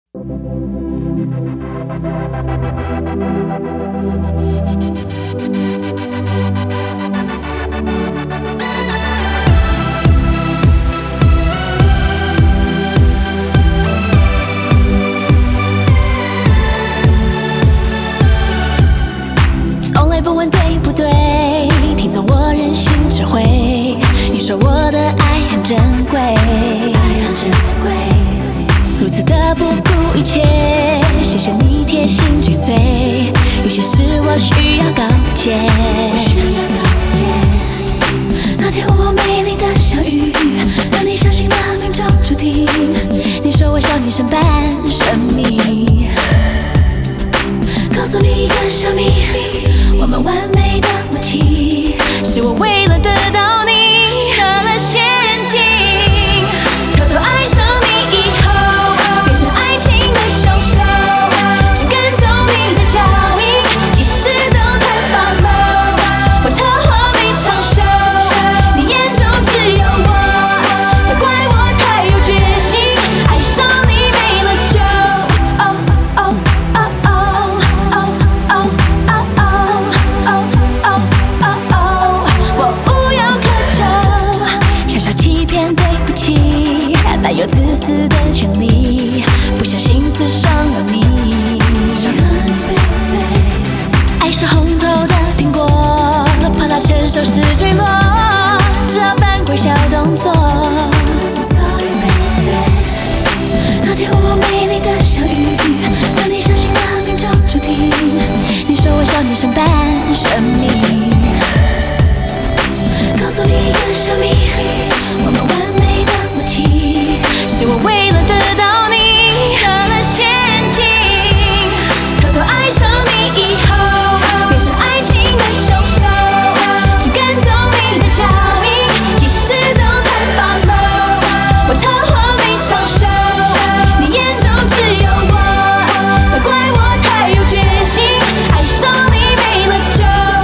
从来不问对不对，听从我任性指挥。你说我的爱很珍贵，如此的不顾一切，谢谢你贴心追随。有些事我需要告诫。那天我美丽的相遇，让你相信了命中注定。你说我像女神般神秘，告诉你一个小秘密，我们完美的默契，是我为了得到你设了陷阱，偷偷爱上你以后，变成爱情的凶手，只跟踪你的脚印，即使都在follow，我车祸没长寿，你眼中只有我，都怪我太有决心，爱上你没了就我无药可救，小小欺骗对不起，赖有自私的权利，不小心刺伤了你。爱是红透的苹果，怕它承受时坠落，只好犯规小动作。那天我美丽的相遇，让你相信了命中注定。你说我像女神般神秘，告诉你一个小秘密，我们完美的默契，是我为了得到你设了陷阱，偷偷爱上你以后，变成爱情的凶手，只跟踪你的脚印，即使都在follow，我车祸没长寿，你眼中只有我，都怪我太有决心，爱上你没了就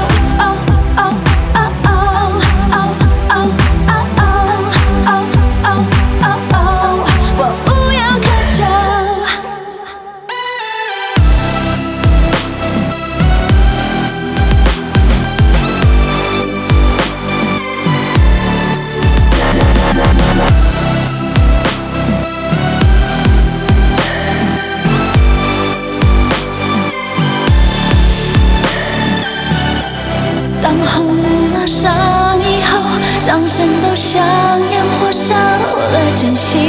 我无药可救。当红了伤以后，掌声都像烟火烧了真心。